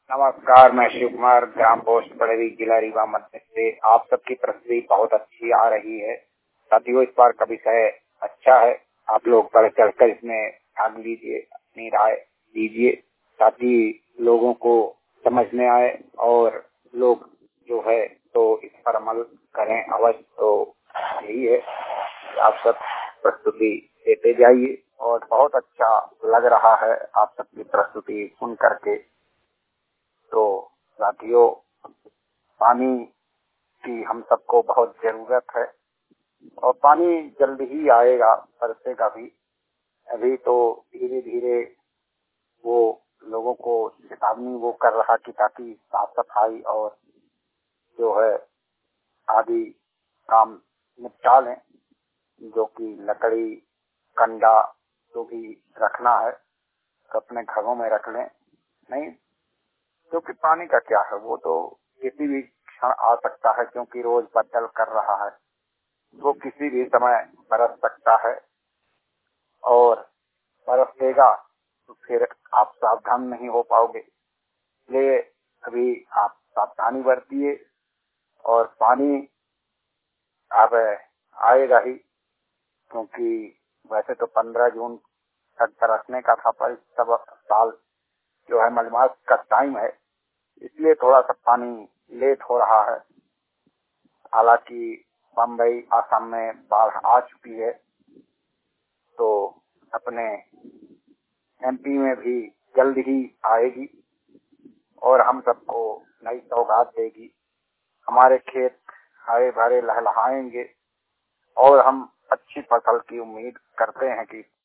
नमस्कार, मैं शिव कुमार, ग्राम पोस्ट पड़ेरी, जिला रीवा मध्य से। आप सबकी प्रस्तुति बहुत अच्छी आ रही है। साथियों, इस बार का विषय अच्छा है। आप लोग बढ़ चढ़कर इसमें भाग लीजिए, अपनी राय दीजिए ताकि लोगों को समझ में आए और लोग जो है तो इस पर अमल करें अवश्य। तो यही है, आप सब प्रस्तुति देते जाइए और बहुत अच्छा लग रहा है आप सबकी प्रस्तुति सुन करके। तो साथियों, पानी की हम सबको बहुत जरूरत है और पानी जल्द ही आएगा, बरसेगा भी। अभी तो धीरे धीरे वो लोगों को चेतावनी वो कर रहा कि ताकि साफ सफाई और जो है आदि काम निपटा लें, जो कि लकड़ी कंडा जो भी रखना है तो अपने घरों में रख लें। नहीं, क्योंकि पानी का क्या है, वो तो किसी भी क्षण आ सकता है, क्योंकि रोज बदल कर रहा है, वो किसी भी समय बरस सकता है और बरस देगा तो फिर आप सावधान नहीं हो पाओगे। इसलिए अभी आप सावधानी बरतिए और पानी अब आएगा ही, क्योंकि वैसे तो 15 जून तक बरसने का था, पर सब साल जो है मलमास का टाइम है, इसलिए थोड़ा सा पानी लेट हो रहा है। हालांकि बम्बई असम में बाढ़ आ चुकी है, तो अपने एमपी में भी जल्द ही आएगी और हम सबको नई सौगात देगी। हमारे खेत हरे भरे लहलहाएंगे और हम अच्छी फसल की उम्मीद करते हैं कि